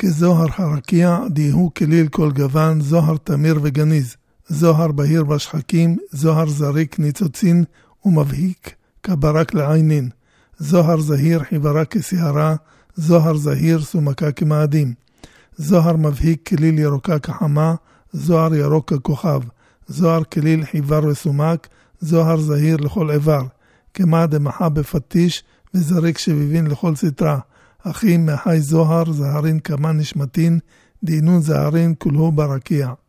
כזוהר הרקיע, דיהו כליל כל גוון, זוהר תמיר וגניז, זוהר בהיר בשחקים, זוהר זריק ניצוצין ומבהיק כברק לעינין, זוהר זהיר חיברה כסערה, זוהר זהיר סומקה כמאדים, זוהר מבהיק כליל ירוקה כחמה, זוהר ירוק ככוכב, זוהר כליל חיבר וסומק, זוהר זהיר לכל איבר, כמה דמחה בפטיש וזריק שביבין לכל סתרה, אחים מחי זוהר זהרין כמה נשמתין, דינון זהרין כולו ברקיע.